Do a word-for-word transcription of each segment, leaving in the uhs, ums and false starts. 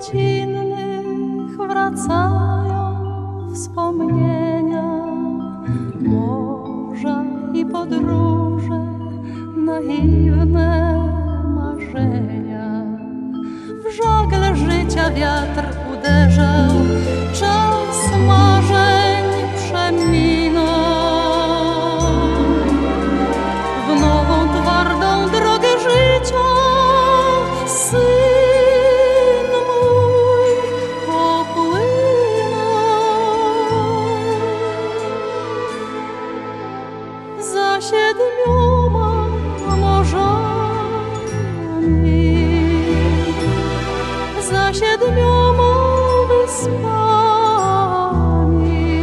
dziecinnych wracają wspomnienia, morza i podróże, naiwne marzenia. W żagle życia wiatr uderzał, czas marzeń przeminął. W nową, twardą drogę życia syn mój popłynął. Za siedmioma morzami, za siedmioma wyspami,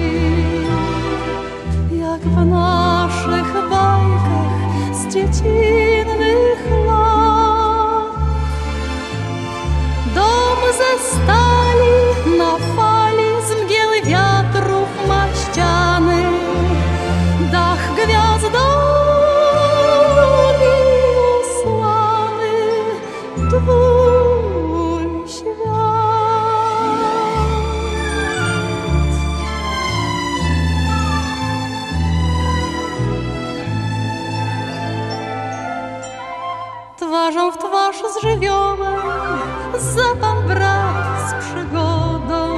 jak w naszych bajkach z dziecinnych lat. Dom ze stali na fali z mgieł wiatrów ma ściany, dach gwiazdami usłany, twój świat. Twarzą w twarz z żywiołem zapam brat z przygodą.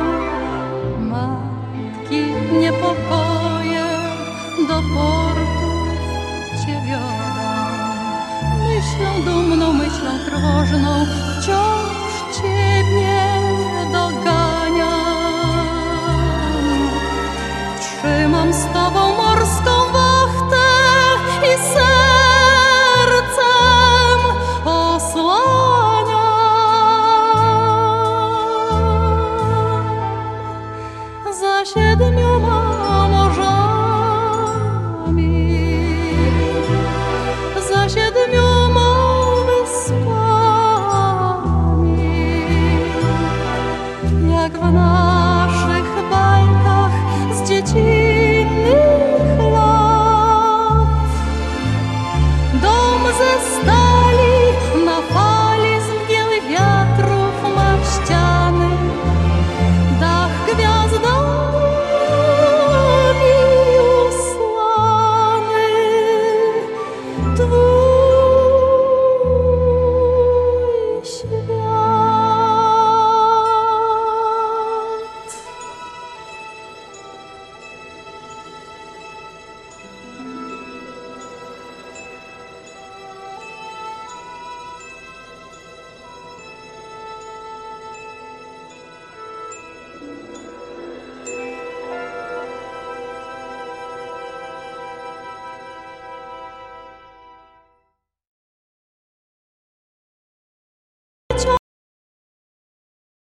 Matki niepokoje do portu cię wiodą. Myślą dumną, myślą trwożną, wciąż ciebie doganiam. Trzymam z tobą morską wachtę i sercem osłaniam. Za siedmioma morzami, za siedmioma wyspami, jak w naszych bajkach z dziecinnych lat. Dom ze stali